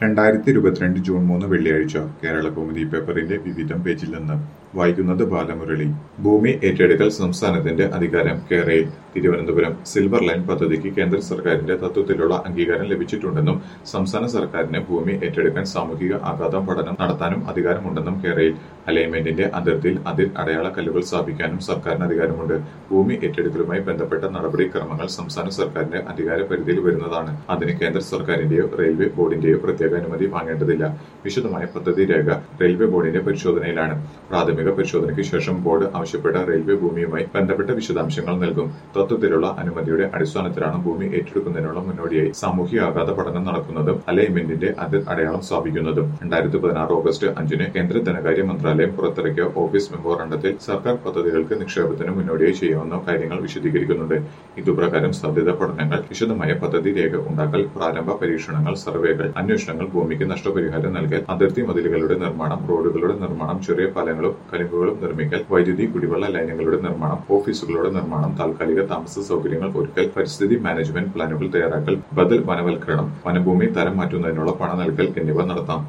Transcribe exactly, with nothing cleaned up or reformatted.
രണ്ടായിരത്തി ഇരുപത്തിരണ്ട് ജൂൺ മൂന്ന് വെള്ളിയാഴ്ച കേരളകൗമുദി പേപ്പറിന്റെ വിവിധം പേജിൽ നിന്ന് വായിക്കുന്നത് ബാലമുരളി. ഭൂമി ഏറ്റെടുക്കൽ സംസ്ഥാനത്തിന്റെ അധികാരം കേരയിൽ. തിരുവനന്തപുരം സിൽവർ ലൈൻ പദ്ധതിക്ക് കേന്ദ്ര സർക്കാരിന്റെ തത്വത്തിലുള്ള അംഗീകാരം ലഭിച്ചിട്ടുണ്ടെന്നും സംസ്ഥാന സർക്കാരിന് ഭൂമി ഏറ്റെടുക്കാൻ സാമൂഹിക ആഘാതം പഠനം നടത്താനും അധികാരമുണ്ടെന്നും കേരയിൽ. അലൈൻമെന്റിന്റെ അതിർത്തിയിൽ അതിർ അടയാള കല്ലുകൾ സ്ഥാപിക്കാനും സർക്കാരിന് അധികാരമുണ്ട്. ഭൂമി ഏറ്റെടുക്കലുമായി ബന്ധപ്പെട്ട നടപടിക്രമങ്ങൾ സംസ്ഥാന സർക്കാരിന്റെ അധികാര പരിധിയിൽ വരുന്നതാണ്. അതിന് കേന്ദ്ര സർക്കാരിന്റെയോ റെയിൽവേ ബോർഡിന്റെയോ പ്രത്യേക അനുമതി വാങ്ങേണ്ടതില്ല. വിശദമായ പദ്ധതി രേഖ റെയിൽവേ ബോർഡിന്റെ പരിശോധനയിലാണ്. പ്രാഥമിക പരിശോധനയ്ക്ക് ശേഷം ബോർഡ് ആവശ്യപ്പെട്ട റെയിൽവേ ഭൂമിയുമായി ബന്ധപ്പെട്ട വിശദാംശങ്ങൾ നൽകും. തത്വത്തിലുള്ള അനുമതിയുടെ അടിസ്ഥാനത്തിലാണ് ഭൂമി ഏറ്റെടുക്കുന്നതിനുള്ള മുന്നോടിയായി സാമൂഹിക ആഘാത പഠനം നടക്കുന്നതും അലൈൻമെന്റിന്റെ അതിർ അടയാളം സ്ഥാപിക്കുന്നതും. രണ്ടായിരത്തി പതിനാറ് ഓഗസ്റ്റ് അഞ്ചിന് കേന്ദ്ര ധനകാര്യ മന്ത്രാലയം പുറത്തിറക്കിയ ഓഫീസ് മെമ്മോറാണ്ടത്തിൽ സർക്കാർ പദ്ധതികൾക്ക് നിക്ഷേപത്തിന് മുന്നോടിയായി ചെയ്യാവുന്ന കാര്യങ്ങൾ വിശദീകരിക്കുന്നുണ്ട്. ഇതുപ്രകാരം സാധ്യതാ പഠനങ്ങൾ, വിശദമായ പദ്ധതി രേഖ ഉണ്ടാക്കൽ, പ്രാരംഭ പരീക്ഷണങ്ങൾ, സർവേകൾ, അന്വേഷണങ്ങൾ, ഭൂമിക്ക് നഷ്ടപരിഹാരം നൽകൽ, അതിർത്തി മതിലുകളുടെ നിർമ്മാണം, റോഡുകളുടെ നിർമ്മാണം, ചെറിയ പാലങ്ങളും കലുങ്കുകളും നിർമ്മിക്കൽ, വൈദ്യുതി കുടിവെള്ള ലൈനുകളുടെ നിർമ്മാണം, ഓഫീസുകളുടെ നിർമ്മാണം, താൽക്കാലിക താമസ സൗകര്യങ്ങൾ ഒരുക്കൽ, പരിസ്ഥിതി മാനേജ്മെന്റ് പ്ലാനുകൾ തയ്യാറാക്കൽ, ബദൽ വനവൽക്കരണം, വനഭൂമി തരം മാറ്റുന്നതിനുള്ള പണം നൽകൽ എന്നിവ നടത്താം.